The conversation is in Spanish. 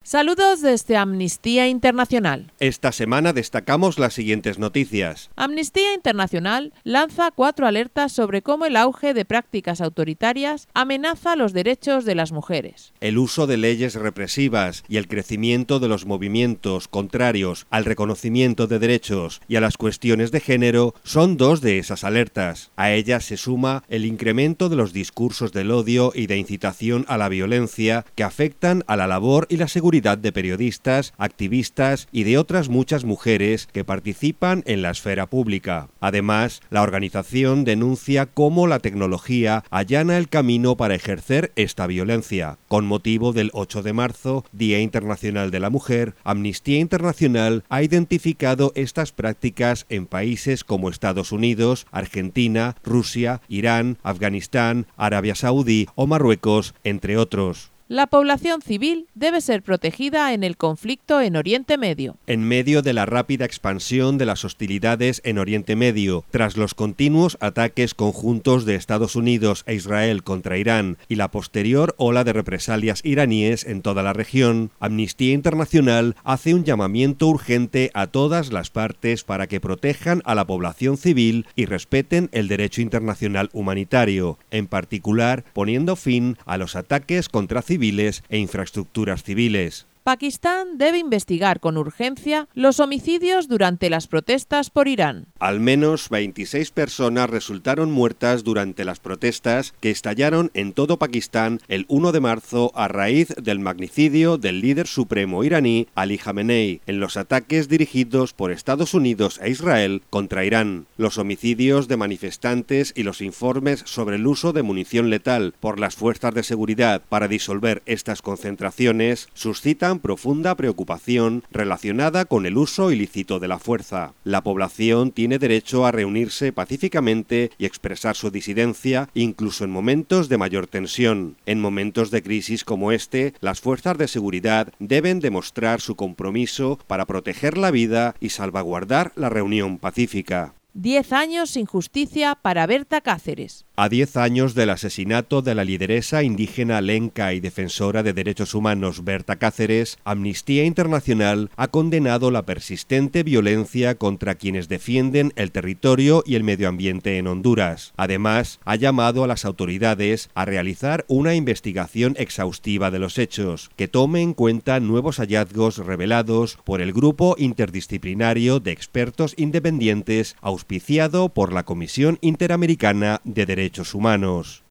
Saludos desde Amnistía Internacional. Esta semana destacamos las siguientes noticias. Amnistía Internacional lanza 4 alertas sobre cómo el auge de prácticas autoritarias amenaza los derechos de las mujeres. El uso de leyes represivas y el crecimiento de los movimientos contrarios al reconocimiento de derechos y a las cuestiones de género son 2 de esas alertas. A ellas se suma el incremento de los discursos del odio y de incitación a la violencia que afectan a la labor y la seguridad de periodistas, activistas y de otras muchas mujeres que participan en la esfera pública. Además, la organización denuncia cómo la tecnología allana el camino para ejercer esta violencia. Con motivo del 8 de marzo, Día Internacional de la Mujer, Amnistía Internacional ha identificado estas prácticas en países como Estados Unidos, Argentina, Rusia, Irán, Afganistán, Arabia Saudí o Marruecos, entre otros. La población civil debe ser protegida en el conflicto en Oriente Medio. En medio de la rápida expansión de las hostilidades en Oriente Medio, tras los continuos ataques conjuntos de Estados Unidos e Israel contra Irán y la posterior ola de represalias iraníes en toda la región, Amnistía Internacional hace un llamamiento urgente a todas las partes para que protejan a la población civil y respeten el derecho internacional humanitario, en particular poniendo fin a los ataques contra civiles e infraestructuras civiles. Pakistán debe investigar con urgencia los homicidios durante las protestas por Irán. Al menos 26 personas resultaron muertas durante las protestas que estallaron en todo Pakistán el 1 de marzo a raíz del magnicidio del líder supremo iraní Ali Khamenei en los ataques dirigidos por Estados Unidos e Israel contra Irán. Los homicidios de manifestantes y los informes sobre el uso de munición letal por las fuerzas de seguridad para disolver estas concentraciones suscitan profunda preocupación relacionada con el uso ilícito de la fuerza. La población tiene derecho a reunirse pacíficamente y expresar su disidencia, incluso en momentos de mayor tensión. En momentos de crisis como este, las fuerzas de seguridad deben demostrar su compromiso para proteger la vida y salvaguardar la reunión pacífica. 10 años sin justicia para Berta Cáceres. A 10 años del asesinato de la lideresa indígena lenca y defensora de derechos humanos Berta Cáceres, Amnistía Internacional ha condenado la persistente violencia contra quienes defienden el territorio y el medio ambiente en Honduras. Además, ha llamado a las autoridades a realizar una investigación exhaustiva de los hechos, que tome en cuenta nuevos hallazgos revelados por el Grupo Interdisciplinario de Expertos Independientes auspiciado por la Comisión Interamericana de Derechos Humanos.